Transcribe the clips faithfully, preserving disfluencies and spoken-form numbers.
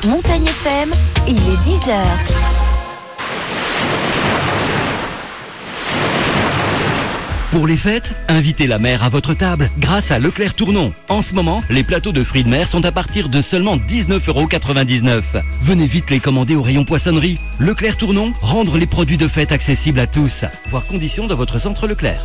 Montagne F M, il est dix heures. Pour les fêtes, invitez la mer à votre table grâce à Leclerc Tournon. En ce moment, les plateaux de fruits de mer sont à partir de seulement dix-neuf euros quatre-vingt-dix-neuf. Venez vite les commander au rayon poissonnerie. Leclerc Tournon, rendre les produits de fête accessibles à tous. Voir conditions dans votre centre Leclerc.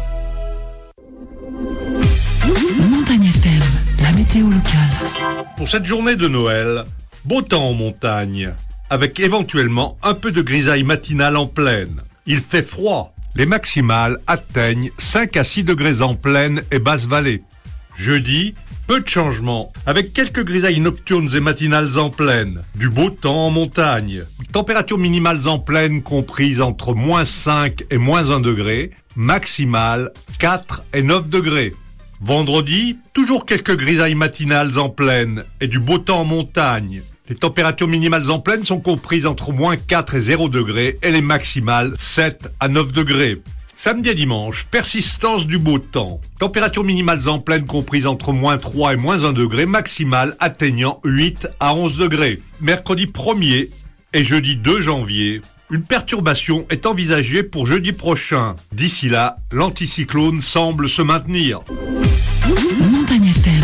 Montagne F M, la météo locale. Pour cette journée de Noël, beau temps en montagne, avec éventuellement un peu de grisaille matinale en plaine. Il fait froid. Les maximales atteignent cinq à six degrés en plaine et basse vallée. Jeudi, peu de changements, avec quelques grisailles nocturnes et matinales en plaine. Du beau temps en montagne. Températures minimales en plaine comprises entre moins cinq et moins un degré. Maximales quatre et neuf degrés. Vendredi, toujours quelques grisailles matinales en plaine et du beau temps en montagne. Les températures minimales en plaine sont comprises entre moins quatre et zéro degrés et les maximales sept à neuf degrés. Samedi et dimanche, persistance du beau temps. Températures minimales en plaine comprises entre moins trois et moins un degré, maximales atteignant huit à onze degrés. Mercredi premier et jeudi deux janvier, une perturbation est envisagée pour jeudi prochain. D'ici là, l'anticyclone semble se maintenir. Montagne F M.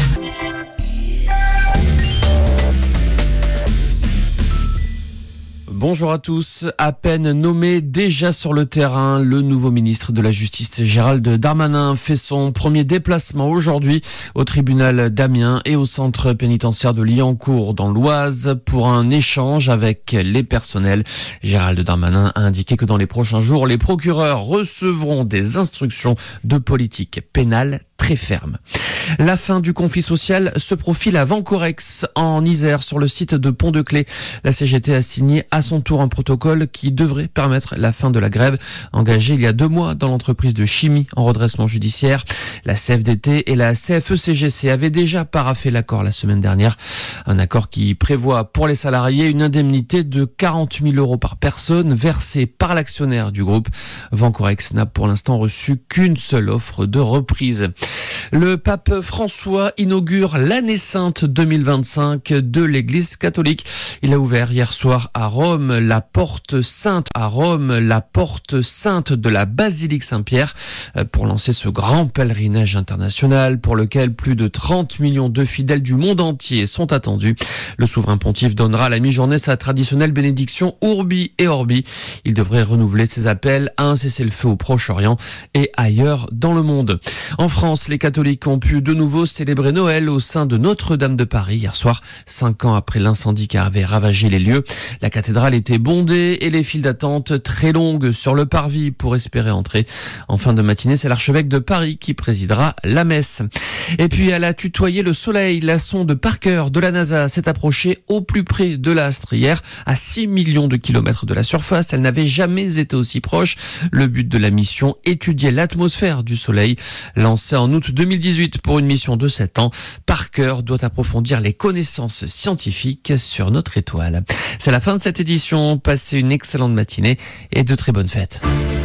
Bonjour à tous. À peine nommé, déjà sur le terrain, le nouveau ministre de la Justice Gérald Darmanin fait son premier déplacement aujourd'hui au tribunal d'Amiens et au centre pénitentiaire de Liancourt dans l'Oise pour un échange avec les personnels. Gérald Darmanin a indiqué que dans les prochains jours, les procureurs recevront des instructions de politique pénale très ferme. La fin du conflit social se profile à Vancorex, en Isère, sur le site de Pont-de-Clé. La C G T a signé à son tour un protocole qui devrait permettre la fin de la grève engagée il y a deux mois dans l'entreprise de chimie en redressement judiciaire. La C F D T et la C F E C G C avaient déjà paraphé l'accord la semaine dernière. Un accord qui prévoit pour les salariés une indemnité de quarante mille euros par personne versée par l'actionnaire du groupe. Vancorex n'a pour l'instant reçu qu'une seule offre de reprise. Le pape François inaugure l'année sainte deux mille vingt-cinq de l'Église catholique. Il a ouvert hier soir à Rome la porte sainte, à Rome la porte sainte de la basilique Saint-Pierre pour lancer ce grand pèlerinage international pour lequel plus de trente millions de fidèles du monde entier sont attendus. Le souverain pontife donnera à la mi-journée sa traditionnelle bénédiction Urbi et Orbi. Il devrait renouveler ses appels à un cessez-le-feu au Proche-Orient et ailleurs dans le monde. En France, les catholiques ont pu de nouveau célébrer Noël au sein de Notre-Dame de Paris hier soir, cinq ans après l'incendie qui avait ravagé les lieux. La cathédrale était bondée et les files d'attente très longues sur le parvis pour espérer entrer. En fin de matinée, c'est l'archevêque de Paris qui présidera la messe. Et puis, elle a tutoyé le soleil. La sonde Parker de la NASA s'est approchée au plus près de l'astre hier, à six millions de kilomètres de la surface. Elle n'avait jamais été aussi proche. Le but de la mission, étudier l'atmosphère du soleil. Lancée en août deux mille dix-huit pour une mission de sept ans, Parker doit approfondir les connaissances scientifiques sur notre étoile. C'est la fin de cette édition. Passez une excellente matinée et de très bonnes fêtes.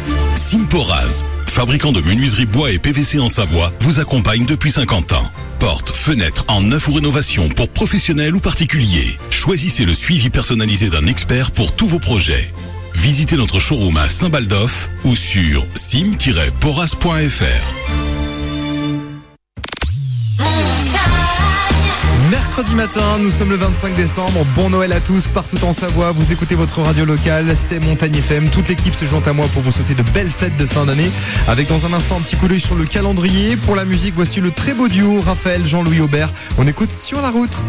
Simporaz, fabricant de menuiserie bois et P V C en Savoie, vous accompagne depuis cinquante ans. Portes, fenêtres en neuf ou rénovation pour professionnels ou particuliers. Choisissez le suivi personnalisé d'un expert pour tous vos projets. Visitez notre showroom à Saint-Baldoff ou sur sim tiret poraz point f r. Mercredi matin, nous sommes le vingt-cinq décembre. Bon Noël à tous partout en Savoie. Vous écoutez votre radio locale, c'est Montagne F M. Toute l'équipe se joint à moi pour vous souhaiter de belles fêtes de fin d'année. Avec dans un instant un petit coup d'œil sur le calendrier. Pour la musique, voici le très beau duo Raphaël, Jean-Louis Aubert. On écoute Sur la route.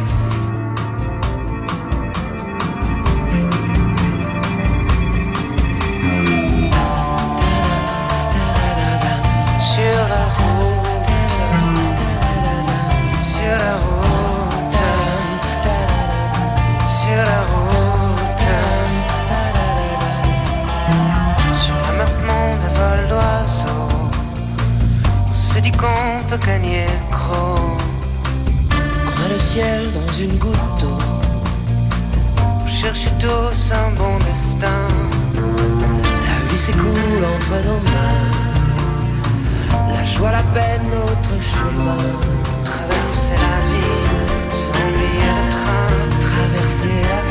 Gagner gros, qu'on a le ciel dans une goutte d'eau. On cherche tous un bon destin. La vie s'écoule entre nos mains. La joie, la peine, notre chemin. Traverser la vie sans billet de train. Traverser la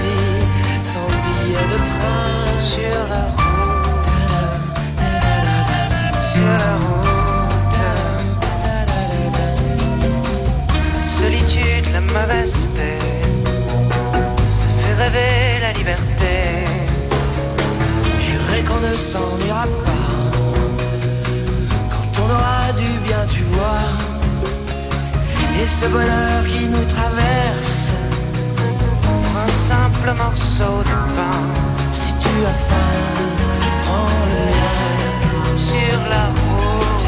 solitude, la mauvaiseté, ça fait rêver la liberté. Jurez qu'on ne s'ennuiera pas quand on aura du bien, tu vois. Et ce bonheur qui nous traverse pour un simple morceau de pain. Si tu as faim, prends le mien. Sur la route,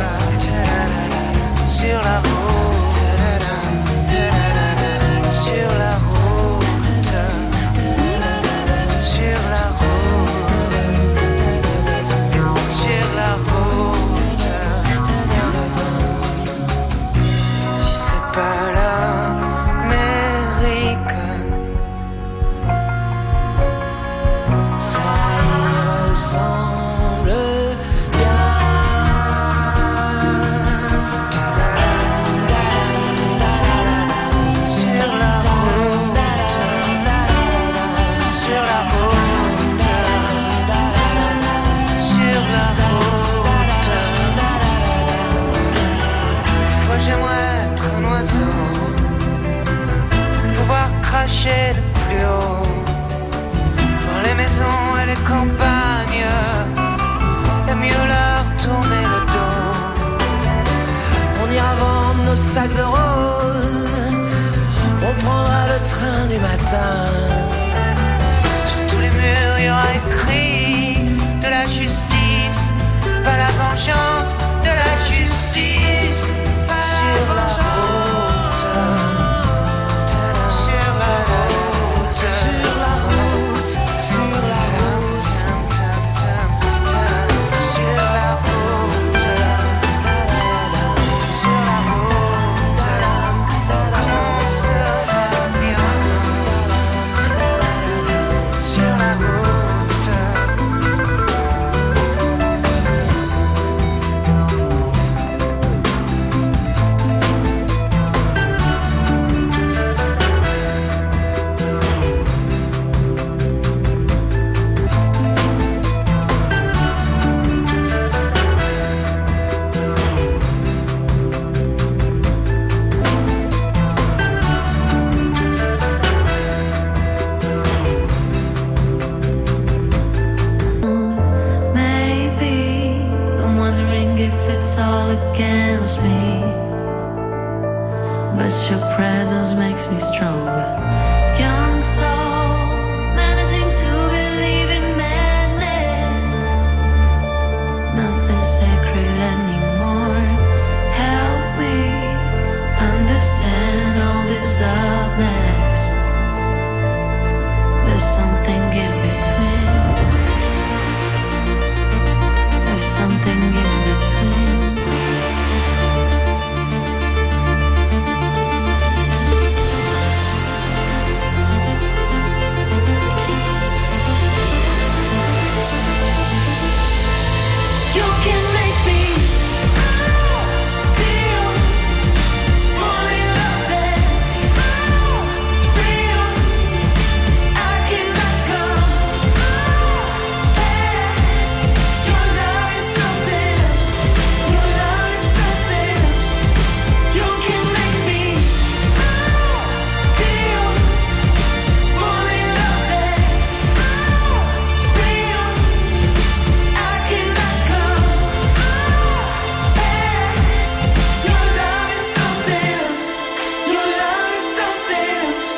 sur la route, sur la route, sur la route, sur la route. Si c'est pas l'Amérique, ça y ressemble bien. Sur la route, sur la route, sur la route. Des fois j'aimerais être un oiseau pour pouvoir cracher le plus haut, voir les maisons et les campagnes et mieux leur tourner le dos. On ira vendre nos sacs de roses, on prendra le train du matin. Sur tous les murs il y aura écrit de la justice, pas la vengeance, de la justice. Sur la route, sur la route, sur la route, sur la route, sur la route, sur la route, on sera bien. Sur la route. Maybe I'm wondering if it's all against me, but your presence makes me stronger. Young soul, managing to believe in madness. Nothing sacred anymore. Help me understand all this loveness. There's something in between. There's something in between. You can make me feel fully loved and real. I cannot come back. Your love is something else. Your love is something else. You can make me feel fully loved and real. I cannot come back. Your love is something else. Your love is something else.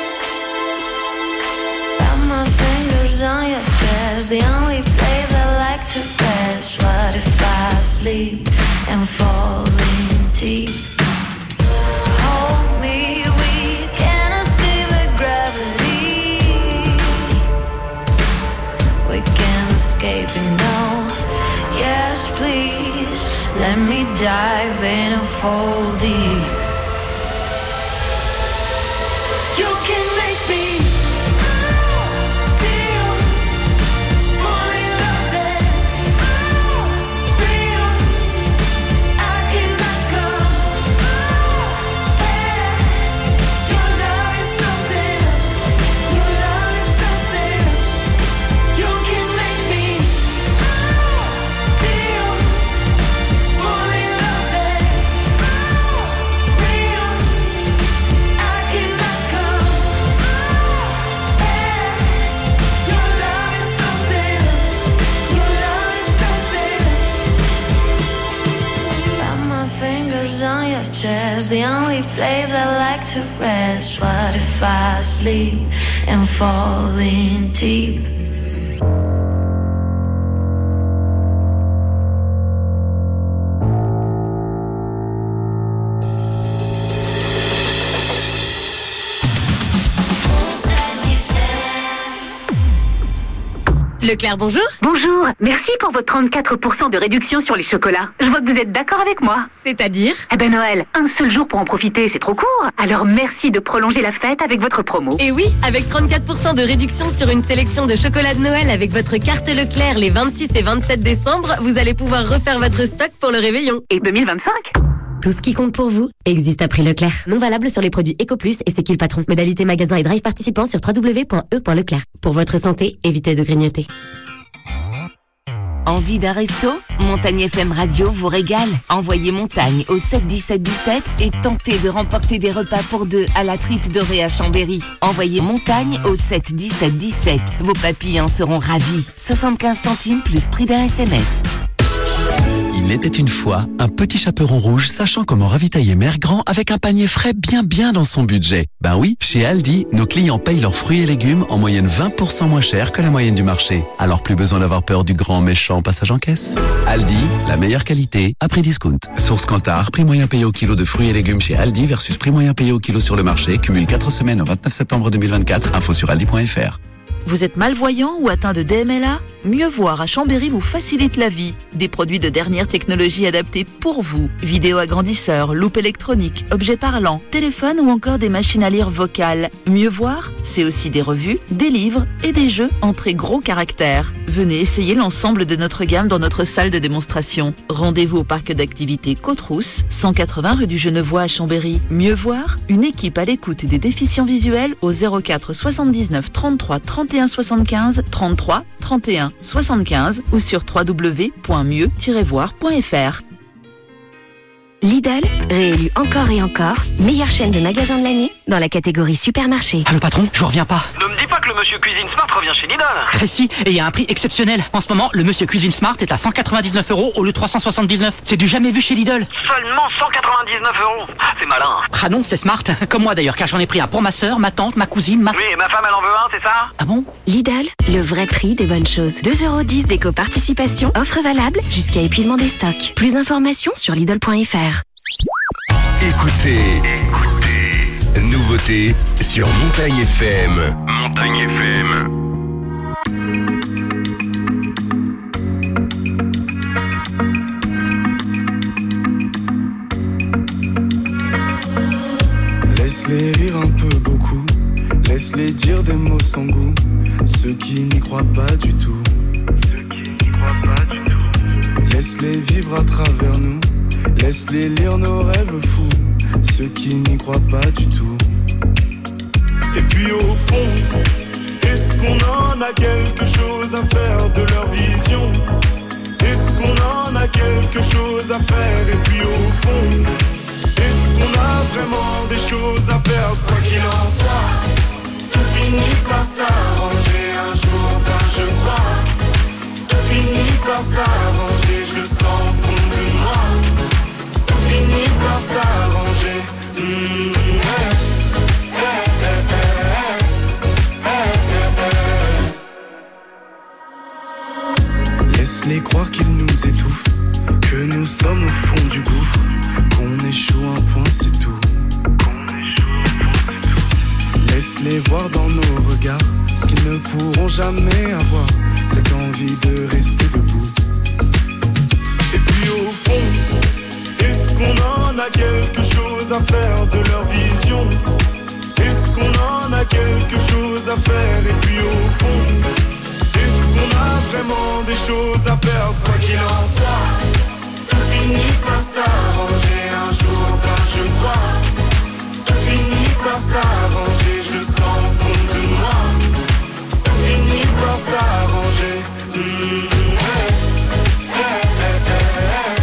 Got my fingers on your chest, the only place I like to rest. What if I sleep and fall in deep? Hold me, we can escape the gravity. We can escape and know. Yes, please, let me dive in and fall deep. You can make me feel fully loved and real. I cannot come back. Your love is something else. Your love is something else. You can make me feel fully loved and place I like to rest? What if I sleep and fall in deep? Leclerc, bonjour. Bonjour, merci pour votre trente-quatre pour cent de réduction sur les chocolats. Je vois que vous êtes d'accord avec moi. C'est-à-dire ? Eh ben Noël, un seul jour pour en profiter, c'est trop court. Alors merci de prolonger la fête avec votre promo. Et oui, avec trente-quatre pour cent de réduction sur une sélection de chocolat de Noël avec votre carte Leclerc les vingt-six et vingt-sept décembre, vous allez pouvoir refaire votre stock pour le réveillon. Et deux mille vingt-cinq ? Tout ce qui compte pour vous existe à prix Leclerc. Non valable sur les produits EcoPlus et C'est qui le patron. Modalité magasin et drive participant sur w w w point e point leclerc. Pour votre santé, évitez de grignoter. Envie d'un resto ? Montagne F M Radio vous régale. Envoyez Montagne au sept dix-sept dix-sept et tentez de remporter des repas pour deux à la Truite Dorée à Chambéry. Envoyez Montagne au sept dix-sept dix-sept. Vos papilles en seront ravis. soixante-quinze centimes plus prix d'un S M S. Il était une fois un petit chaperon rouge sachant comment ravitailler Mère Grand avec un panier frais bien bien dans son budget. Ben oui, chez Aldi, nos clients payent leurs fruits et légumes en moyenne vingt pour cent moins cher que la moyenne du marché. Alors plus besoin d'avoir peur du grand méchant passage en caisse. Aldi, la meilleure qualité à prix discount. Source Kantar, prix moyen payé au kilo de fruits et légumes chez Aldi versus prix moyen payé au kilo sur le marché. Cumule quatre semaines au vingt-neuf septembre deux mille vingt-quatre. Info sur aldi point f r. Vous êtes malvoyant ou atteint de D M L A ? Mieux voir à Chambéry vous facilite la vie. Des produits de dernière technologie adaptés pour vous. Vidéo agrandisseur, loupe électronique, objets parlants, téléphone ou encore des machines à lire vocales. Mieux voir, c'est aussi des revues, des livres et des jeux en très gros caractères. Venez essayer l'ensemble de notre gamme dans notre salle de démonstration. Rendez-vous au parc d'activités Côte-Rousse, cent quatre-vingts rue du Genevois à Chambéry. Mieux voir, une équipe à l'écoute des déficients visuels au zéro quatre soixante-dix-neuf trente-trois trente et un soixante-quinze trente-trois trente et un soixante-quinze ou sur w w w point mieux tiret voir point f r. Lidl, réélu encore et encore, meilleure chaîne de magasins de l'année dans la catégorie supermarché. Ah le patron, je reviens pas. Ne me dis pas que le monsieur Cuisine Smart revient chez Lidl. Précis, et il y a un prix exceptionnel. En ce moment, le monsieur Cuisine Smart est à cent quatre-vingt-dix-neuf euros au lieu de trois cent soixante-dix-neuf. C'est du jamais vu chez Lidl. Seulement cent quatre-vingt-dix-neuf euros. C'est malin. Ah non, c'est smart. Comme moi d'ailleurs, car j'en ai pris un pour ma sœur, ma tante, ma cousine, ma... Oui, et ma femme elle en veut un, c'est ça? Ah bon? Lidl, le vrai prix des bonnes choses. deux euros dix d'éco-participation, offre valable jusqu'à épuisement des stocks. Plus d'informations sur lidl point f r. Écoutez, écoutez, nouveauté sur Montagne F M. Montagne F M. Laisse-les rire un peu beaucoup, laisse-les dire des mots sans goût, ceux qui n'y croient pas du tout. Ceux qui n'y croient pas du tout. Laisse-les vivre à travers nous. Laisse-les lire nos rêves fous, ceux qui n'y croient pas du tout. Et puis au fond, est-ce qu'on en a quelque chose à faire de leur vision? Est-ce qu'on en a quelque chose à faire? Et puis au fond, est-ce qu'on a vraiment des choses à perdre? Quoi qu'il en soit, tout finit par s'arranger un jour, enfin je crois. Tout finit par s'arranger, je le sens au fond de moi. Finit par s'arranger. Mmh, hey, hey, hey, hey, hey. Laisse-les croire qu'ils nous étouffent, que nous sommes au fond du gouffre, qu'on échoue un point c'est tout. Qu'on échoue un point c'est tout. Laisse-les voir dans nos regards ce qu'ils ne pourront jamais avoir, cette envie de rester debout. Et puis au fond, est-ce qu'on en a quelque chose à faire de leur vision? Est-ce qu'on en a quelque chose à faire? Et puis au fond, est-ce qu'on a vraiment des choses à perdre? Quoi qu'il en soit, tout finit par s'arranger un jour, enfin je crois. Tout finit par s'arranger, je le sens au fond de moi. Tout finit par s'arranger. Mmh, hey, hey, hey, hey, hey.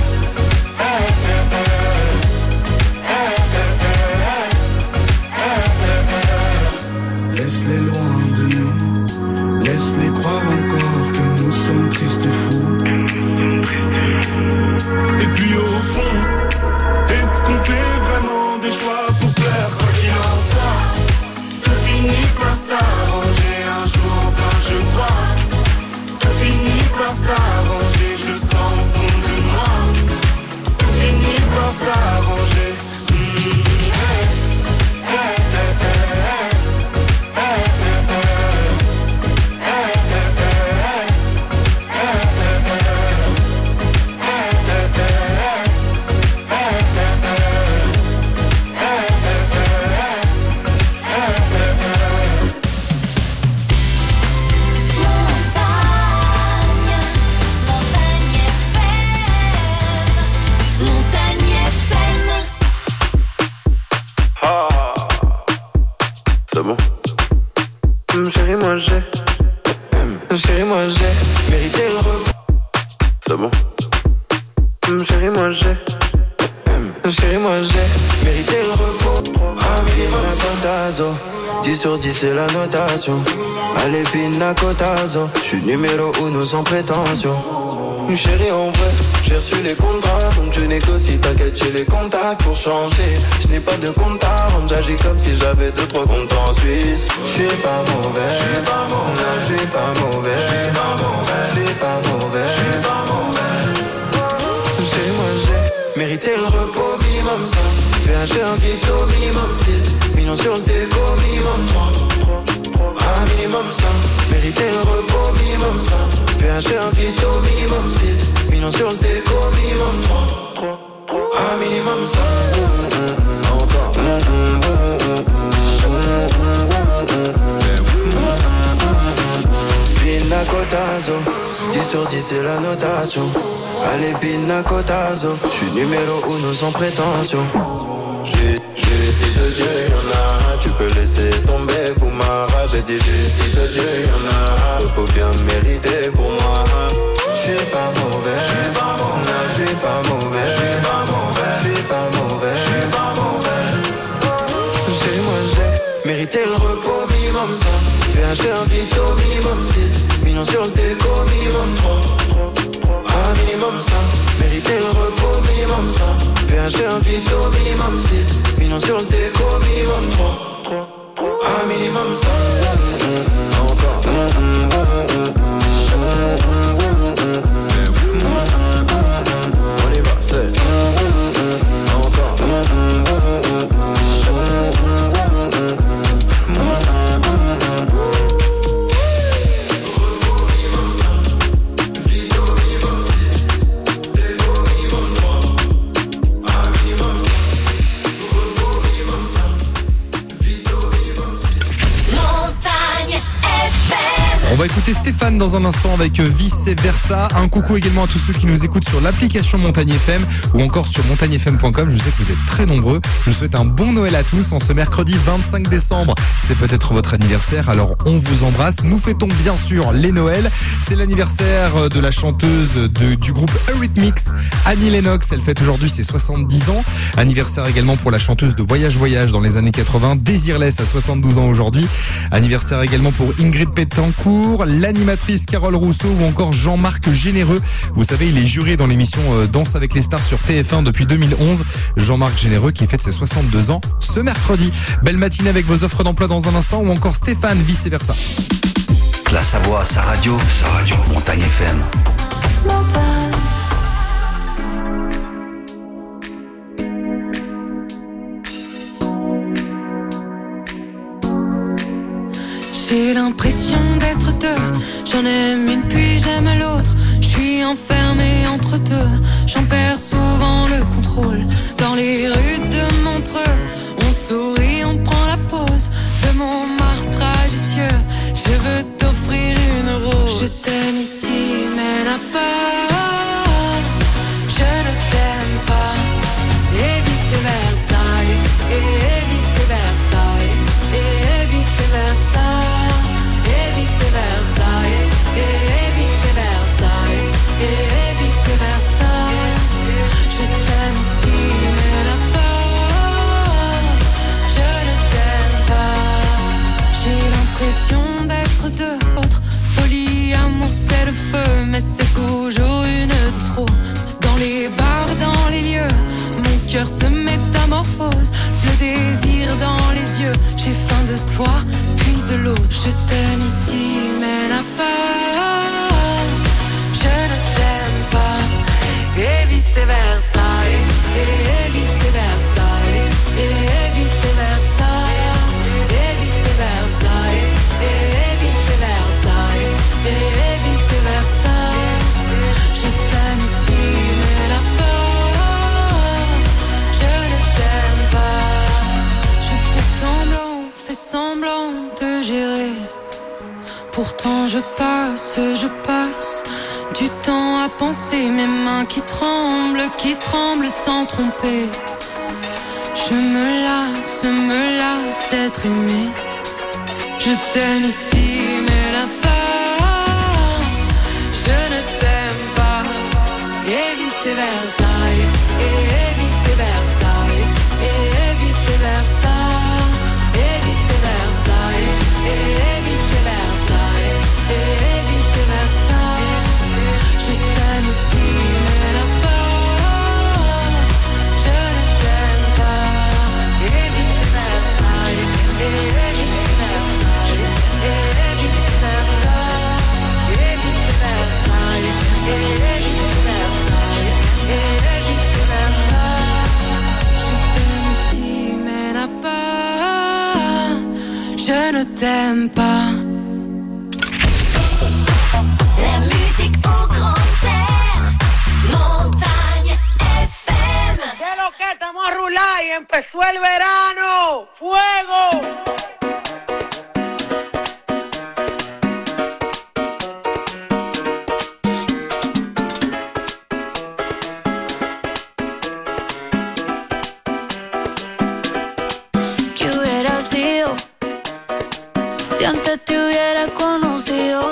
Laisse-les loin de nous, laisse-les croire encore que nous sommes tristes et fous. Et puis au fond, est-ce qu'on fait vraiment des choix pour C'est bon. Hum, chérie, moi j'ai. Hum, chérie, moi j'ai mérité le repos. C'est bon. Hum, chérie, moi j'ai. Hum, chérie, moi j'ai mérité le repos. Un minimum fantaso. dix sur dix c'est la notation. Allez pina cotazo. J'suis numéro uno sans prétention. Chérie en vrai, j'ai reçu les contrats. Donc je négocie, t'inquiète j'ai les contacts pour changer. Je n'ai pas de compte à rendre, j'agis comme si j'avais deux trois comptes en Suisse. J'suis pas mauvais, j'suis pas mauvais, j'suis pas mauvais, j'suis pas mauvais, j'suis pas mauvais, j'suis pas mauvais. Chérie moi j'ai mérité le repos minimum cinq. V H G un vito minimum six. Millions sur le déco minimum trois. Un minimum cinq. Mérité le repos minimum cinq. V H G un vito minimum six. Millions sur le déco minimum trois. Un minimum cinq. Encore. Pina cotazo. dix sur dix c'est la notation. Allez pina cotazo. J'suis numéro uno sans prétention. Justice de Dieu, y'en a. Tu peux laisser tomber pour ma rage. J'ai dit justice de Dieu, y'en a. Repos bien mérité pour moi. J'suis pas mauvais, j'suis pas mauvais, j'suis pas mauvais, j'suis pas mauvais, j'suis pas mauvais, j'suis pas mauvais. Chérie moi j'ai mérité le repos minimum cinq. V H G un vito minimum six. Millions sur le déco minimum trois. Un minimum cinq. Mérité le repos minimum cinq. V H G un vito minimum six. Millions sur le déco minimum trois. Un minimum cinq. Encore. On y va, c'est encore. On va écouter Stéphane dans un instant avec Vice Versa. Un coucou également à tous ceux qui nous écoutent sur l'application Montagne F M ou encore sur montagne f m point com. Je sais que vous êtes très nombreux. Je vous souhaite un bon Noël à tous en ce mercredi vingt-cinq décembre. C'est peut-être votre anniversaire, alors on vous embrasse. Nous fêtons bien sûr les Noëls. C'est l'anniversaire de la chanteuse de, du groupe Eurythmics, Annie Lennox. Elle fête aujourd'hui ses soixante-dix ans. Anniversaire également pour la chanteuse de Voyage Voyage dans les années quatre-vingts, Désirless, à soixante-douze ans aujourd'hui. Anniversaire également pour Ingrid Betancourt, l'animatrice Carole Rousseau ou encore Jean-Marc Généreux. Vous savez, il est juré dans l'émission Danse avec les stars sur T F un depuis deux mille onze. Jean-Marc Généreux qui fête ses soixante-deux ans ce mercredi. Belle matinée avec vos offres d'emploi dans un instant ou encore Stéphane, vice versa. La Savoie, sa radio, sa radio, Montagne F M. Montagne. J'ai l'impression d'être deux. J'en aime une puis j'aime l'autre. Je suis enfermée entre deux. J'en perds souvent le contrôle. Dans les rues de Montreux, on sourit, on prend la pause de mon martrage vicieux. Je veux t'offrir une rose. Je t'aime ici mais là-bas je ne t'aime pas. Et vice versa, et vice versa, et vice versa. Et vice versa, et vice versa, et vice versa. Je t'aime ici mais là-bas je ne t'aime pas. J'ai l'impression d'être deux autres. Polyamour c'est le feu, mais c'est toujours une de trop. Dans les bars, dans les lieux, mon cœur se métamorphose. Le désir dans les yeux, j'ai faim de toi puis de l'autre. Je t'aime ici mais là-bas je ne t'aime pas. Et vice versa, et, et vice versa, et, et vice versa, et vice versa, et, et vice versa, et, et vice versa. Je t'aime ici mais là-bas je ne t'aime pas. Je fais semblant, fais semblant de gérer. Pourtant je passe, je passe du temps à penser. Mes mains qui tremblent, qui tremblent sans tromper. Je me lasse, me lasse d'être aimée. Je t'aime ici mais là-bas, je ne t'aime pas. Et vice versa, et vice versa, et vice versa, et vice versa, et vice versa, et vice versa. Je t'aime ici mais là-bas, je ne t'aime pas. Et vice versa, et vice versa, et vice versa, et vice versa, et vice versa, et vice versa. Je t'aime ici mais là-bas, je ne t'aime pas. La musique au grand air, Montagne F M. ¿Qué lo que estamos a rular y empezó el verano? ¡Fuego! ¿Qué hubiera sido si antes te hubiera conocido?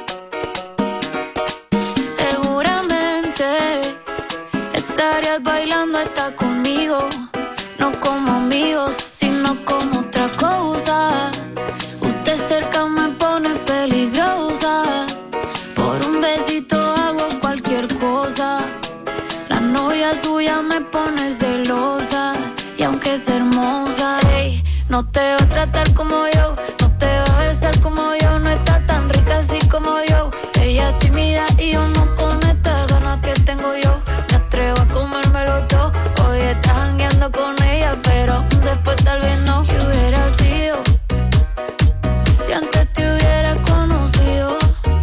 Seguramente estarías bailando hasta conmigo, no como amigos, sino como otra cosa. Usted cerca me pone peligrosa, por un besito hago cualquier cosa. La novia suya me pone celosa, y aunque es hermosa, ey, no te va a tratar como yo, no te va a besar como yo, no está tan rica así como yo. Ella es tímida y yo no con estas ganas que tengo yo. Me atrevo a comérmelo todo, hoy estás jangueando con ella, pero después tal vez no. ¿Qué hubiera sido si antes te hubiera conocido?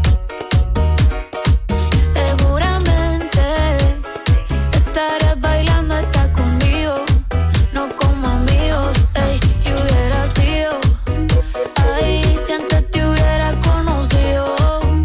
Seguramente estarías bailando hasta conmigo, no como amigos, ey. ¿Qué hubiera sido? Ay, si antes te hubiera conocido.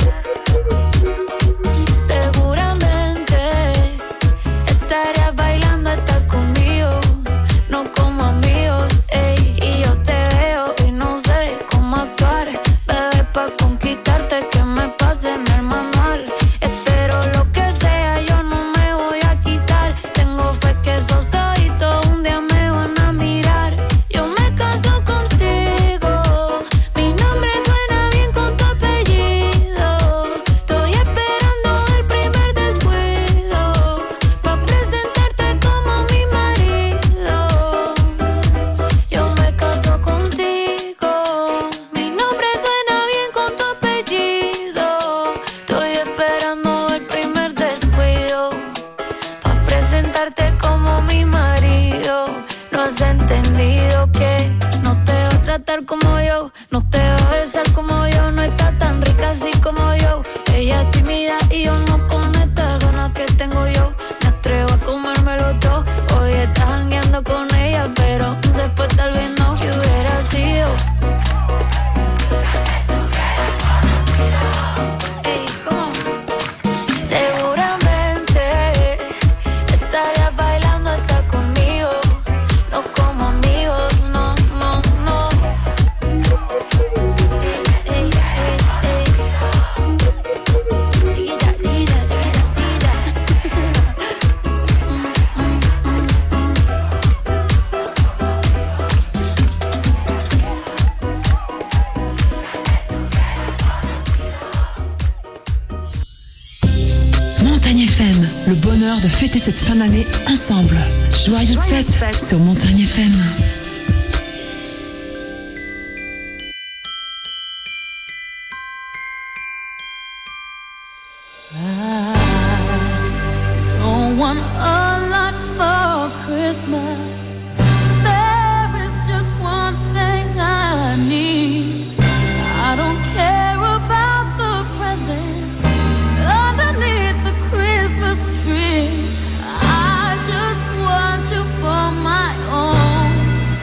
Seguramente estarías bailando hasta conmigo, no como amigos, ey. Y yo te veo y no sé cómo actuar, bebé, pa' conquistarte que me pase en el manual. Espero lo que sea, yo no me voy a quitar. Tengo fe que esos ojitos un día me van a mirar. Yo me caso contigo, mi nombre suena bien con tu apellido. Estoy esperando el primer descuido, pa' presentarte como mi marido. Yo me caso contigo, mi nombre suena bien con tu apellido. Estoy esperando el primer descuido, pa' presentarte como mi marido. No has entendido que no te va a tratar como yo, no te va a besar como yo, no está tan rica así como yo. Ella es tímida y yo no con estas ganas que tengo yo. Me atrevo a comérmelo todo, hoy estás jangueando con ella, pero después tal vez no. ¿Qué hubiera sido? Ey, ¿cómo? Seguramente estarías bailando hasta conmigo, no como amigos, no, no, no. Ey, ey, ey, ey. Chiquilla, chiquilla, chiquilla, chiquilla. Montagne F M, le bonheur de fêter cette fin d'année ensemble. Joyeuses fêtes sur Montagne F M. Don't want a lot for Christmas. There is just one thing I need. I don't care about the presents underneath the Christmas tree. I just want you for my own.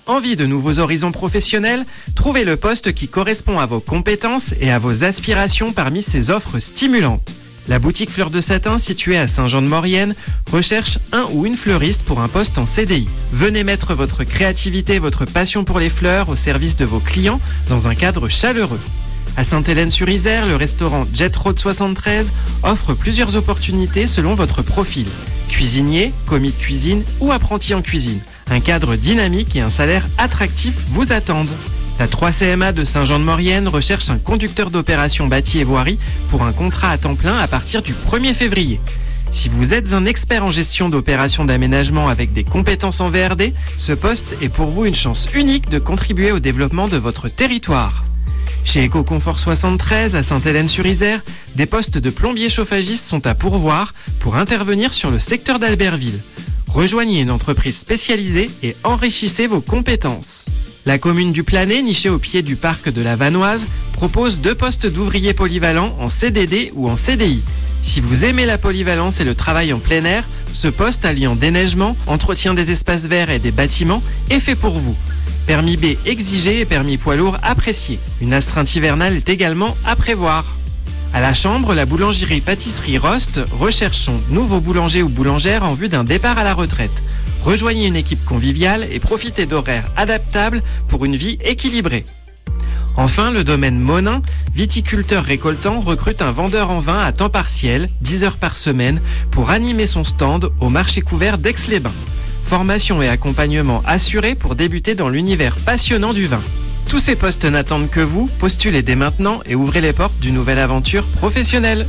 Envie de nouveaux horizons professionnels? Trouvez le poste qui correspond à vos compétences et à vos aspirations parmi ces offres stimulantes. La boutique Fleurs de Satin, située à Saint-Jean-de-Maurienne, recherche un ou une fleuriste pour un poste en C D I. Venez mettre votre créativité et votre passion pour les fleurs au service de vos clients dans un cadre chaleureux. À Sainte-Hélène-sur-Isère, le restaurant Jet Road soixante-treize offre plusieurs opportunités selon votre profil. Cuisinier, commis de cuisine ou apprenti en cuisine. Un cadre dynamique et un salaire attractif vous attendent. La trois C M A de Saint-Jean-de-Maurienne recherche un conducteur d'opération bâti et voirie pour un contrat à temps plein à partir du premier février. Si vous êtes un expert en gestion d'opérations d'aménagement avec des compétences en V R D, ce poste est pour vous une chance unique de contribuer au développement de votre territoire. Chez Ecoconfort soixante-treize à Sainte-Hélène-sur-Isère, des postes de plombier chauffagiste sont à pourvoir pour intervenir sur le secteur d'Albertville. Rejoignez une entreprise spécialisée et enrichissez vos compétences. La commune du Planet, nichée au pied du parc de la Vanoise, propose deux postes d'ouvriers polyvalents en C D D ou en C D I. Si vous aimez la polyvalence et le travail en plein air, ce poste alliant déneigement, entretien des espaces verts et des bâtiments est fait pour vous. Permis B exigé et permis poids lourd apprécié. Une astreinte hivernale est également à prévoir. À la Chambre, la boulangerie-pâtisserie Rost recherche son nouveau boulanger ou boulangère en vue d'un départ à la retraite. Rejoignez une équipe conviviale et profitez d'horaires adaptables pour une vie équilibrée. Enfin, le domaine Monin, viticulteur récoltant, recrute un vendeur en vin à temps partiel, dix heures par semaine, pour animer son stand au marché couvert d'Aix-les-Bains. Formation et accompagnement assurés pour débuter dans l'univers passionnant du vin. Tous ces postes n'attendent que vous, postulez dès maintenant et ouvrez les portes d'une nouvelle aventure professionnelle.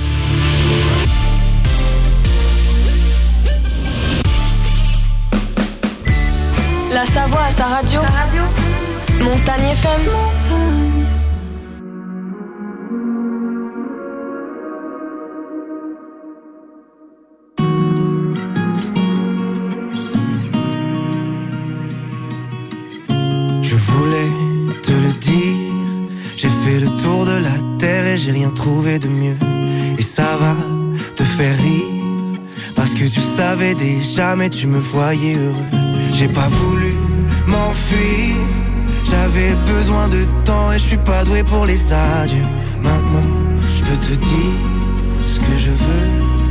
La Savoie à sa radio, sa radio. Montagne F M. Montagne. Je voulais te le dire, j'ai fait le tour de la terre et j'ai rien trouvé de mieux. Et ça va te faire rire, parce que tu le savais déjà mais tu me voyais heureux. J'ai pas voulu m'enfuir, j'avais besoin de temps et je suis pas doué pour les adieux. Maintenant, je peux te dire ce que je veux.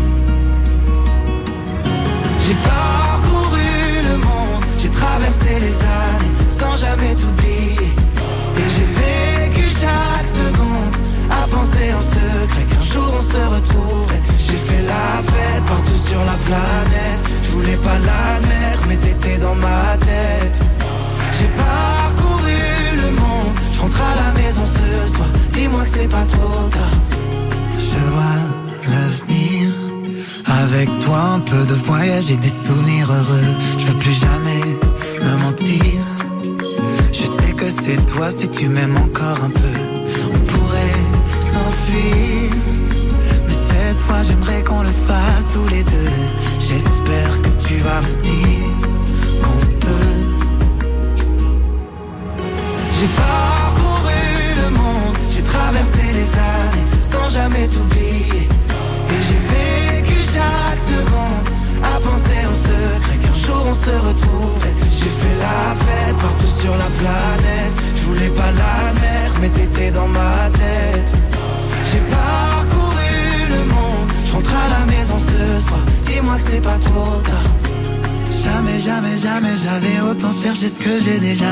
J'ai parcouru le monde, j'ai traversé les années sans jamais t'oublier. Et j'ai vécu chaque seconde à penser en secret qu'un jour on se retrouverait. J'ai fait la fête partout sur la planète, je voulais pas l'admettre mais t'étais dans ma tête. J'ai parcouru le monde, je rentre à la maison ce soir, dis-moi que c'est pas trop tard. Je vois l'avenir, avec toi un peu de voyage et des souvenirs heureux. Je veux plus jamais me mentir, je sais que c'est toi si tu m'aimes encore un peu. On pourrait s'enfuir, mais cette fois j'aimerais qu'on le fasse tous les deux. J'espère que tu vas me dire qu'on peut. J'ai parcouru le monde, j'ai traversé les années sans jamais t'oublier. Et j'ai vécu chaque seconde à penser en secret qu'un jour on se retrouverait. J'ai fait la fête partout sur la planète, je voulais pas l'admettre mais t'étais dans ma tête. J'ai parcouru le monde, je rentre à la maison ce soir, dis-moi que c'est pas trop tard. Jamais, jamais, jamais j'avais autant cherché ce que j'ai déjà.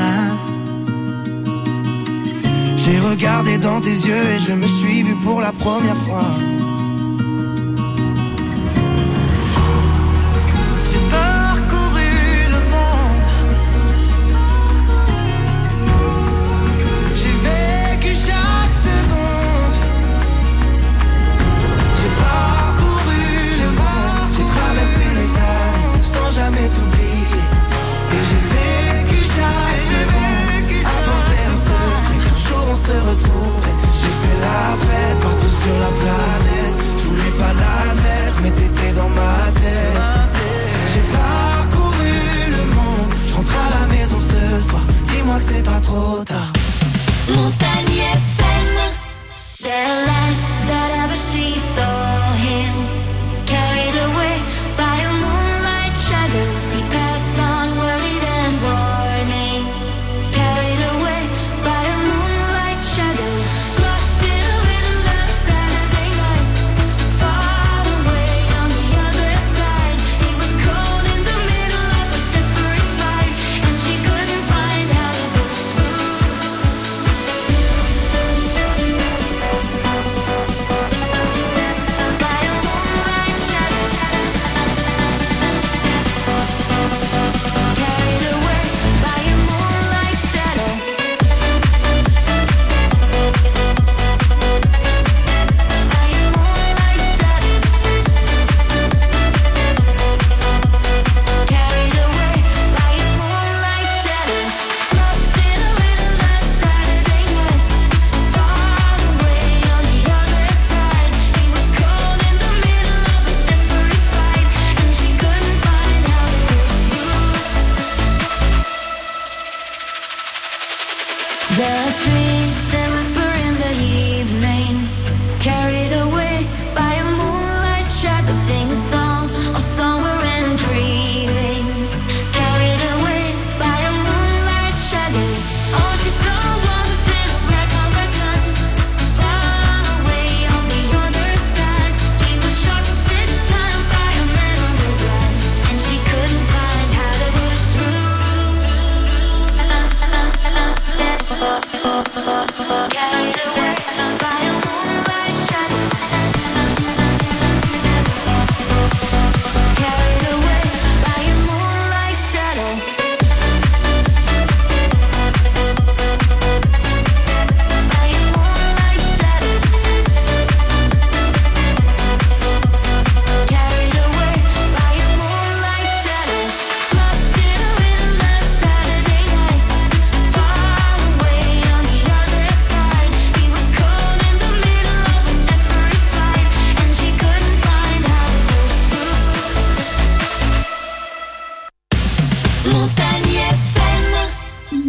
J'ai regardé dans tes yeux et je me suis vu pour la première fois. J'ai parcouru le monde, j'ai vécu chaque seconde. J'ai parcouru le monde, j'ai traversé les années sans jamais t'oublier. Et j'ai vécu chaque seconde à penser en secret qu'un jour on se retrouverait. J'ai fait la fête partout sur la planète, je voulais pas l'admettre mais t'étais dans ma tête. J'ai parcouru le monde, je rentre à la maison ce soir, dis-moi que c'est pas trop tard. Montagne F M. The last that ever she saw him, carried away by a moonlight shadow. He passed on worried and warning. The trees that whisper in the evening, carried away by a moonlight shadow, sing a song of summer and dreaming. Carried away by a moonlight shadow. Oh, she's so long to sit back on the gun, far away on the other side. He was shot six times by a man on the run, and she couldn't find how to push through. Carried away by a moonlight shadow. Carried away by a moonlight shadow. By a moonlight shadow. Carried away by a moonlight shadow. Lost in a windless Saturday night, far away on the other side. He was caught in the middle of a desperate fight, and she couldn't find how to push through. Montagne F M.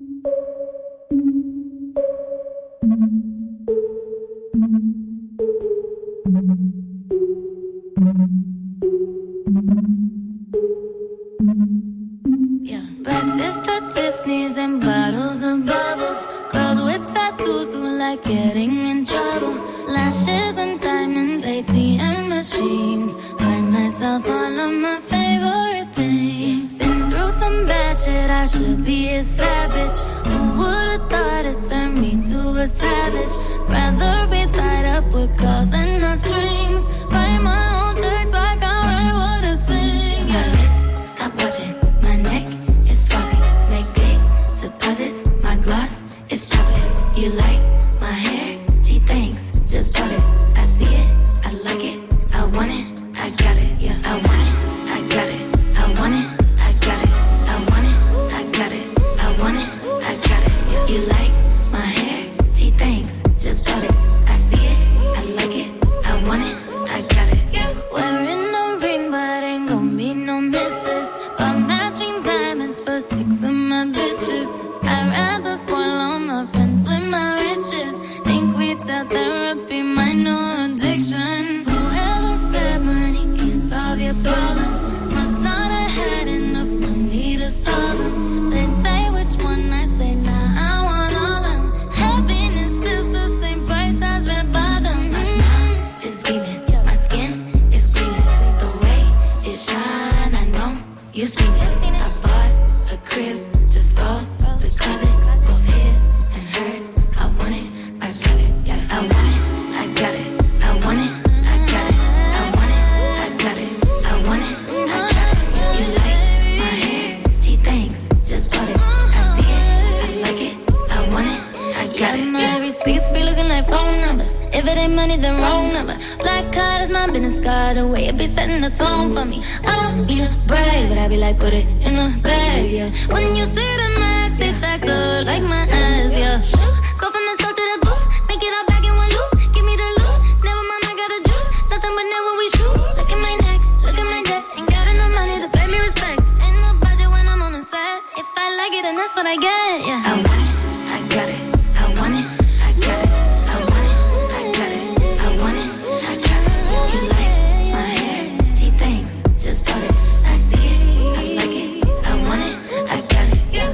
Yeah. Breakfast at Tiffany's and bottles of bubbles. Girls with tattoos who like getting in trouble. Lashes and diamonds, A T M machines. Buy myself all of my favorite things. Been through some bad shit, I should be a savage. Who would've thought it turned me to a savage? Rather be tied up with calls and not strings. Write my own checks like I write what I sing. Yeah. My wrist, stop watching. My neck is flossy. Make big deposits. My gloss is chopping. You like my hair? Gee, thanks. Just bought it. I see it. I like it. I want it. I got it. Yeah. I want it. I got it. I want it. I got it. I want it. I got it. I want it. I got it. Yeah. You like my hair? Gee, thanks. Just bought it. I see it. I like it. I want it. I got it. Yeah. Wearing a ring, but ain't gon' be no misses. But matching diamonds for six of my bitches. I'd rather spoil all my friends with my riches. Think we tell therapy my new addiction. Whoever said money can solve your problems must not have had enough money to solve them. They say which one, I say nah, I want all of them. Happiness is the same price as red bottoms. My smile is beaming, my skin is gleaming. The way it shine, I know you seen it. I bought a crib just for the closet, both his and hers. I want it, I got it, yeah. I want it, I got it. I want it, I got it. I want it, I got it. I want it, I got it. You like my hair? Gee, thanks. Just bought it. I see it, I like it. I want it, I got it. My receipts be looking like phone numbers. If it ain't money, then wrong number. Black card is my business card. The way it be setting the tone for me. I don't need a brag, but I be like, put it in the bag, yeah. When you see the max, they stacked up like my ass, yeah. Go from the south to the booth, make it all back in one loop. Give me the loot, never mind, I got the juice. Nothing but never we shoot. Look at my neck, look at my debt. Ain't got enough money to pay me respect. Ain't no budget when I'm on the set. If I like it, then that's what I get, yeah. I want it, I got it. I want it, I got it. I want it, I got it. I want it, I got it. You like my hair? Gee, thanks. Just bought it. I see it, I like it. I want it, I got it. Yeah.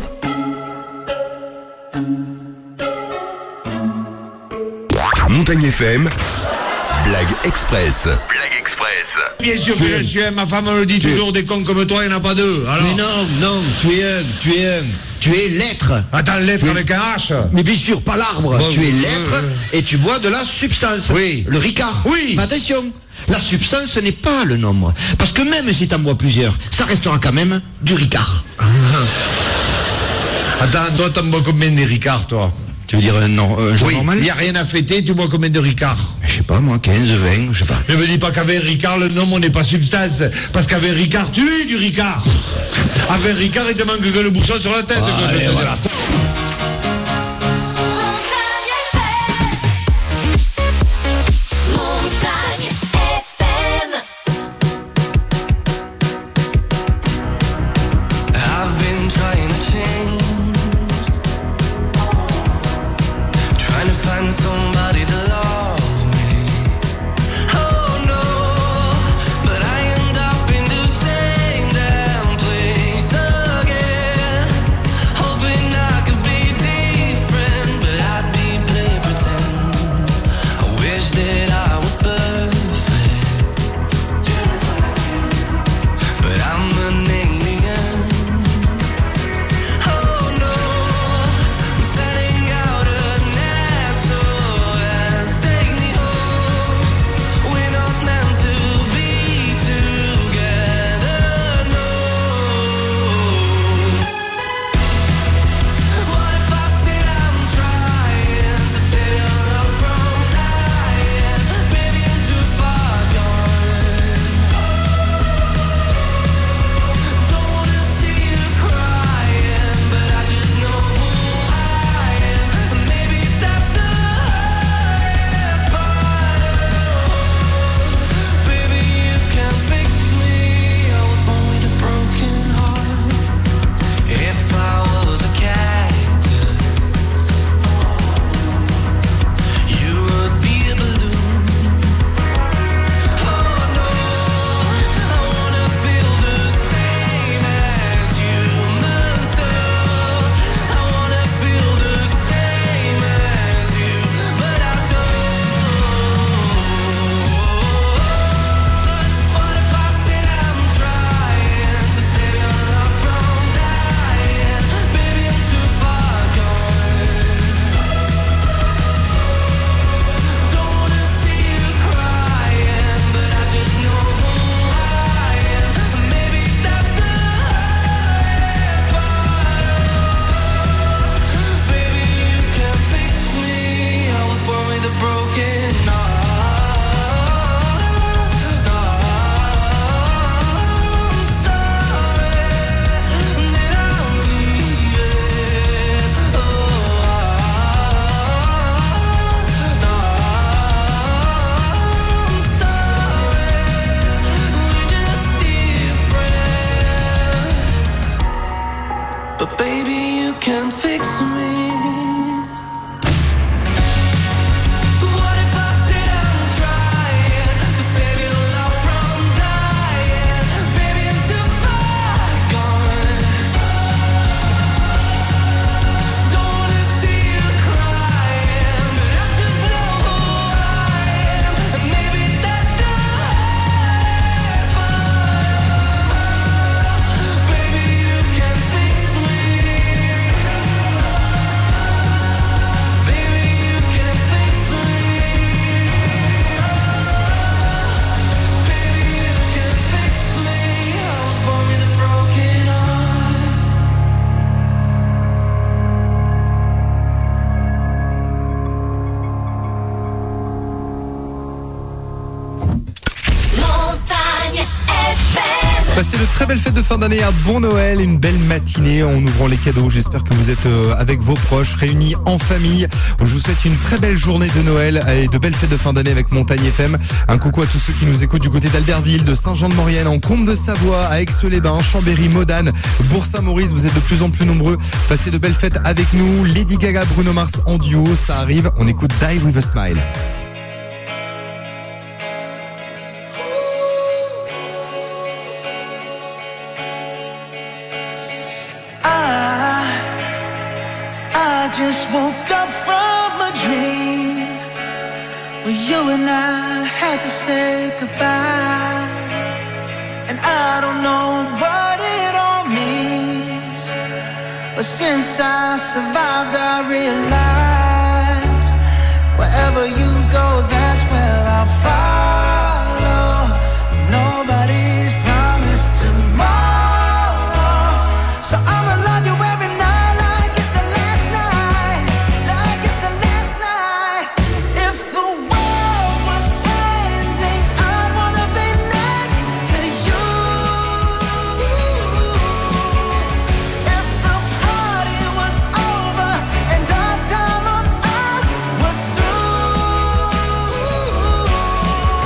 Montagne F M, Blague Express. Blague Express. Bien sûr que je suis un, ma femme me le dit toujours, des cons comme toi, il n'y en a pas deux. Alors... Mais non, non, tu es un, tu es un, tu es l'être. Attends, l'être Oui. avec un H. Mais bien sûr, pas l'arbre. Bon, tu es oui, l'être oui, oui. et tu bois de la substance. Oui. Le Ricard. Oui. Mais attention, la substance n'est pas le nombre. Parce que même si t'en bois plusieurs, ça restera quand même du Ricard. Attends, toi, t'en bois combien de Ricard, toi? Tu veux dire un, non, un jour Oui, normal? il n'y a rien à fêter, tu bois combien de Ricard? Je sais pas, moi, quinze, vingt, je sais pas. Ne me dis pas qu'avec Ricard, le nom, on n'est pas substance. Parce qu'avec Ricard, tu es du Ricard. Avec Ricard, il te manque que le bouchon sur la tête. Ah, que je allez, te voilà. dis. Montagne F M. I've been trying to change. find somebody to love me. Oh no, but I end up in the same damn place again. Hoping I could be different, but I'd be play pretend. I wish that I was perfect, just like you, but I'm an alien. Oh no, I'm sending out an S O S, take me home. We're not meant to be together, no. What if I said I'm trying to save your love from dying? Baby, I'm too far gone. Don't wanna see you crying, but I just know who I am. Maybe that's the hardest part. Baby, you can fix me. I was born with a broken heart. If I was a cactus, you would be a balloon. Oh no, I wanna feel the same as humans do. I wanna feel the same as you, but I don't. What if I said I'm trying to save your love from dying? Baby, I'm too far gone. Don't wanna see you crying, but I just know who I am. Maybe that's the hardest part. Baby, you can fix me. I was born with a broken heart. I'm sorry that I'm leaving. Oh, I'm sorry. We're just different. But baby, you can fix me. What if I said I'm trying to save your love from dying? Baby, I'm too far gone. Don't wanna see you crying, but I just know who I am. And maybe that's the hardest part. Baby, you can fix me. Baby, you can fix me. Baby, you can fix me. I was born with a broken heart. Montagne F M. Passez de très belles fêtes de fin d'année, un bon Noël, une belle matinée en ouvrant les cadeaux. J'espère que vous êtes euh, avec vos proches, réunis en famille. Je vous souhaite une très belle journée de Noël et de belles fêtes de fin d'année avec Montagne F M. Un coucou à tous ceux qui nous écoutent du côté d'Albertville, de Saint-Jean-de-Maurienne, en Comte de Savoie, à Aix-les-Bains, Chambéry, Modane, Bourg-Saint-Maurice. Vous êtes de plus en plus nombreux. Passez de belles fêtes avec nous. Lady Gaga, Bruno Mars en duo, ça arrive. On écoute Die With A Smile. I, I just woke up from a dream where you and I had to say goodbye. And I don't know what it all means, but since I survived, I realized wherever you go, that's where I'll follow. Nobody's promised tomorrow, so I'ma love you every night like it's the last night, like it's the last night. If the world was ending, I'd wanna be next to you. If the party was over and our time on earth was through,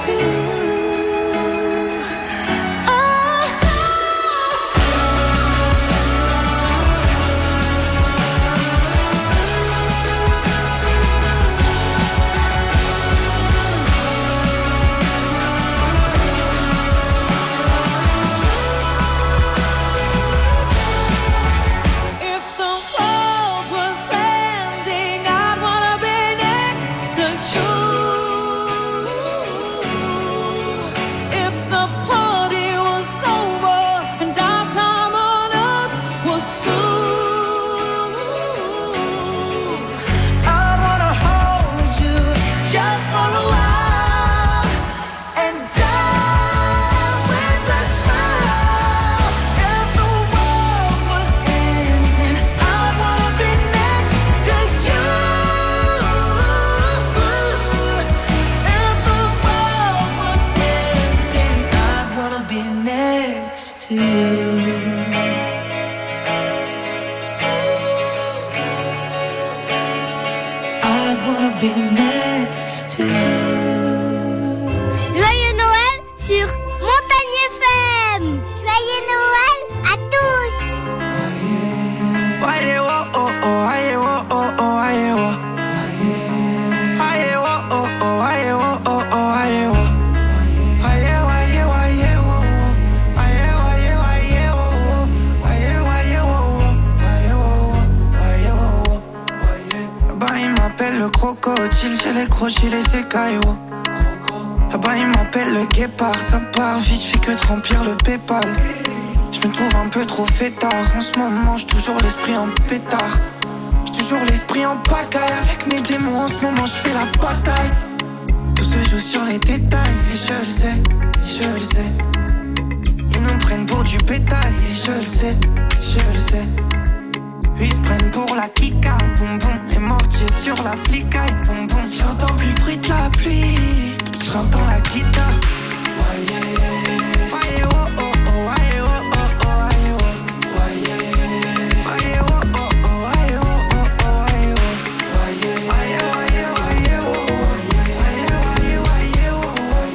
next to you. Crocodile, j'ai les crochets, les écailles, oh. Là-bas il m'appelle le guépard, ça part vite, j'fais que de remplir le Paypal. Je me trouve un peu trop fêtard, en ce moment j'ai toujours l'esprit en pétard. J'ai toujours l'esprit en pagaille, avec mes démons en ce moment j'fais la bataille. Tout se joue sur les détails, et je le sais, je le sais. Ils nous prennent pour du bétail, et je le sais, je le sais. Ils se prennent pour la kika, boum boum. Les mortiers sur la flicaille, boum boum. J'entends plus le bruit de la pluie, j'entends la guitare. Voyez, voyez, oh oh oh, voyez, oh oh oh, voyez, oh. Voyez, voyez, oh oh oh, voyez, oh oh oh, voyez, oh. Voyez, voyez, voyez, voyez, oh. Voyez, voyez, voyez, oh.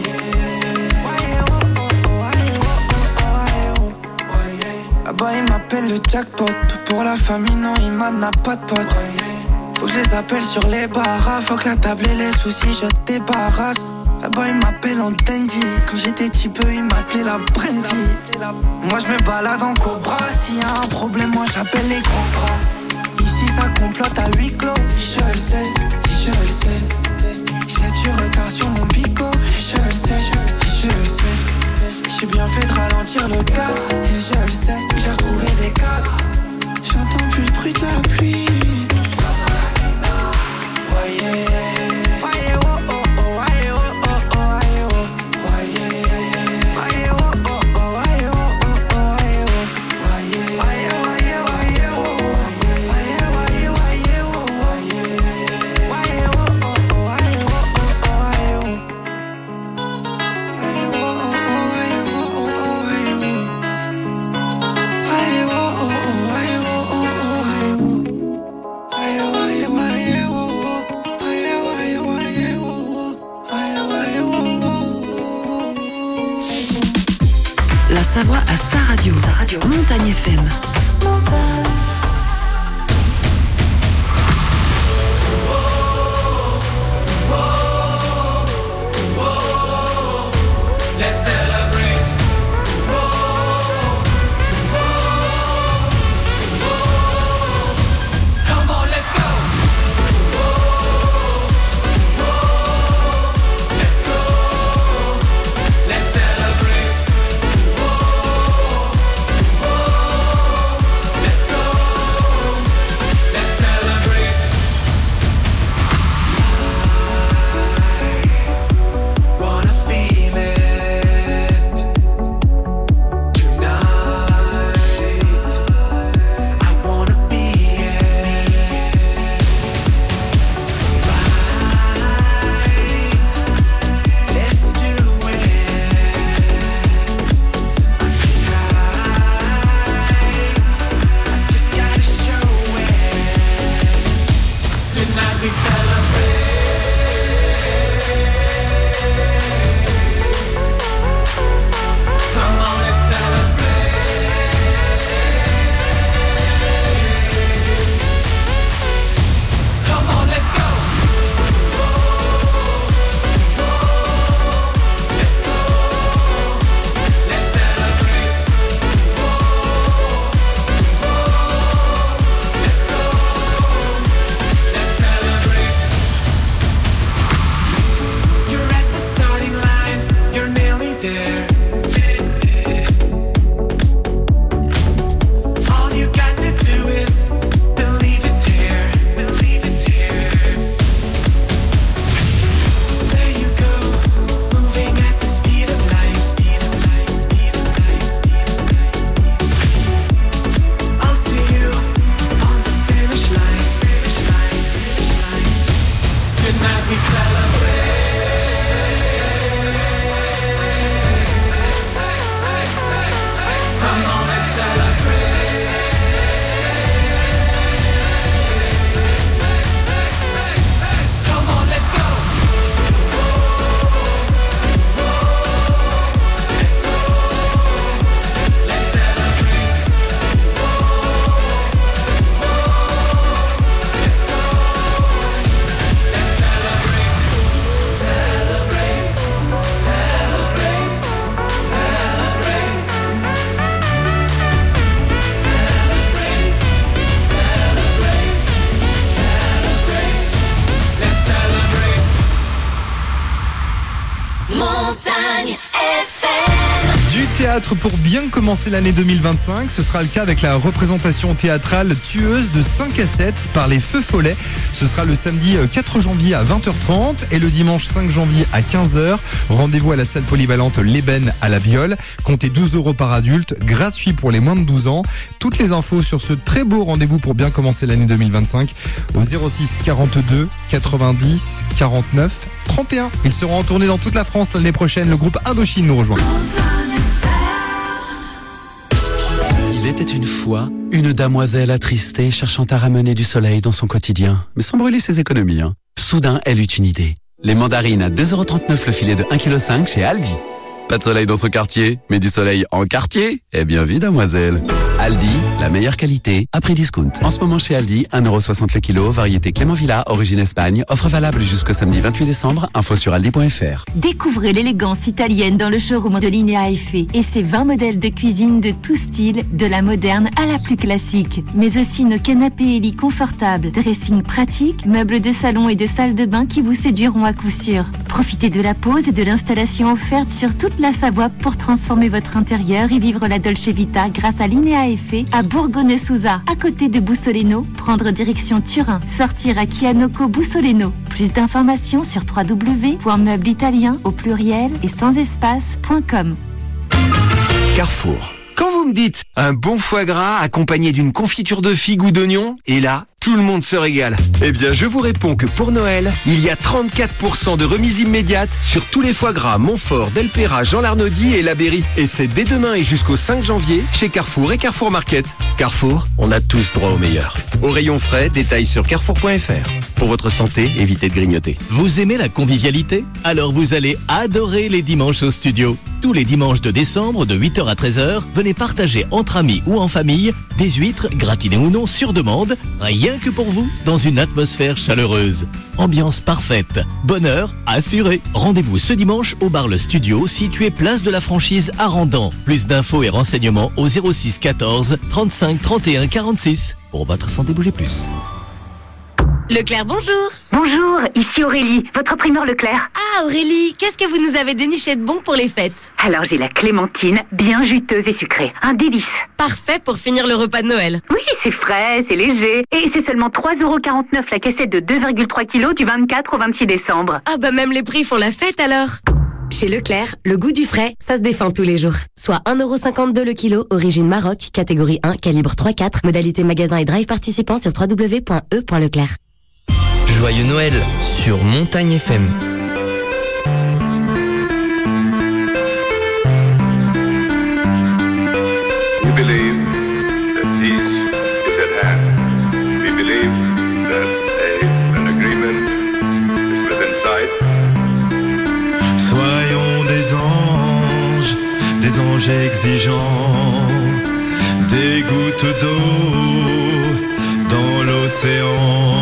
Voyez, oh oh oh, voyez, oh oh oh, voyez, oh. Là-bas il m'appelle le jackpot. Pour la famille, non, il n'a pas de potes. Faut que je les appelle sur les barras. Faut que la table et les soucis, je débarrasse. Là-bas, il m'appelle en dandy. Quand j'étais petit peu, il m'appelait la brandy. Moi, je me balade en cobra. S'il y a un problème, moi, j'appelle les grands bras. Ici, ça complote à huis clos. Et je le sais, et je le sais. J'ai du retard sur mon bico. Et je le sais, et je le sais. J'ai bien fait de ralentir le gaz. Et je le sais, j'ai retrouvé des cases. J'entends plus le bruit de la pluie. Voyez, voyez, oh oh oh, voyez, oh oh oh, voyez, oh. Voyez, voyez, oh oh oh, voyez, oh oh oh, voyez, oh. Voyez, voyez, voyez, voyez, oh. Voyez, voyez, voyez, oh. Voyez, oh oh oh, voyez, oh oh oh, voyez, oh. Voyez, oh oh oh, voyez, oh oh oh, voyez, oh. Voyez, oh oh oh, voyez, oh. La Savoie à sa radio. Sa radio. Montagne F M. Montagne. Let's celebrate. Come on, let's go. Let's go. Let's celebrate. Let's go. Let's celebrate. I wanna feel it tonight. I wanna be it. Right. Let's do it. I'm tight. I just gotta show it. Tonight we celebrate. théâtre pour bien commencer l'année deux mille vingt-cinq. Ce sera le cas avec la représentation théâtrale Tueuse de cinq à sept par les Feux Follets. Ce sera le samedi quatre janvier à vingt heures trente et le dimanche cinq janvier à quinze heures. Rendez-vous à la salle polyvalente L'Ébène à la Viole. Comptez douze euros par adulte, gratuit pour les moins de douze ans. Toutes les infos sur ce très beau rendez-vous pour bien commencer l'année deux mille vingt-cinq au zéro six quarante-deux quatre-vingt-dix quarante-neuf trente et un. Ils seront en tournée dans toute la France l'année prochaine. Le groupe Indochine nous rejoint. Il était une fois une damoiselle attristée cherchant à ramener du soleil dans son quotidien, mais sans brûler ses économies. Hein. Soudain, elle eut une idée. Les mandarines à deux euros trente-neuf le filet de un virgule cinq kilos chez Aldi. Pas de soleil dans son quartier, mais du soleil en quartier. Eh bien vu, damoiselle. Aldi, la meilleure qualité, à prix discount. En ce moment chez Aldi, un euro soixante le kilo, variété Clément Villa, origine Espagne. Offre valable jusqu'au samedi vingt-huit décembre. Info sur aldi point f r. Découvrez l'élégance italienne dans le showroom de Linea Effet et ses vingt modèles de cuisine de tout style, de la moderne à la plus classique. Mais aussi nos canapés et lits confortables, dressing pratique, meubles de salon et de salle de bain qui vous séduiront à coup sûr. Profitez de la pause et de l'installation offerte sur toute la Savoie pour transformer votre intérieur et vivre la Dolce Vita grâce à Linea Effet à Bourgogne-Souza, à côté de Bussoleno. Prendre direction Turin, sortir à Chianoco Bussoleno. Plus d'informations sur w w w point meuble italien au pluriel et sans espace point com. Carrefour. Quand vous me dites un bon foie gras accompagné d'une confiture de figues ou d'oignons, et là, tout le monde se régale. Eh bien, je vous réponds que pour Noël, il y a trente-quatre pour cent de remise immédiate sur tous les foie gras Montfort, Delpera, Jean Larnaudy et La Berry. Et c'est dès demain et jusqu'au cinq janvier chez Carrefour et Carrefour Market. Carrefour, on a tous droit au meilleur. Au rayon frais, détails sur carrefour point f r. Pour votre santé, évitez de grignoter. Vous aimez la convivialité? Alors vous allez adorer les dimanches au studio. Tous les dimanches de décembre, de huit heures à treize heures, venez partager entre amis ou en famille des huîtres, gratinées ou non sur demande, rien que pour vous, dans une atmosphère chaleureuse. Ambiance parfaite, bonheur assuré. Rendez-vous ce dimanche au bar Le Studio, situé place de la Franchise à Randan. Plus d'infos et renseignements au zéro six quatorze trente-cinq trente et un quarante-six. Pour votre santé, bougez plus. Leclerc, bonjour. Bonjour, ici Aurélie, votre primeur Leclerc. Ah Aurélie, qu'est-ce que vous nous avez déniché de bon pour les fêtes? Alors j'ai la clémentine, bien juteuse et sucrée, un délice. Parfait pour finir le repas de Noël. Oui, c'est frais, c'est léger, et c'est seulement trois euros quarante-neuf la cassette de deux virgule trois kilos du vingt-quatre au vingt-six décembre. Ah bah même les prix font la fête alors. Chez Leclerc, le goût du frais, ça se défend tous les jours. Soit un euro cinquante-deux le kilo, origine Maroc, catégorie un, calibre trois quatre, modalité magasin et drive participant sur w w w point e point leclerc. Joyeux Noël sur Montagne F M. We believe that peace is at hand. We believe that a, an agreement is within sight. Soyons des anges, des anges exigeants, des gouttes d'eau dans l'océan.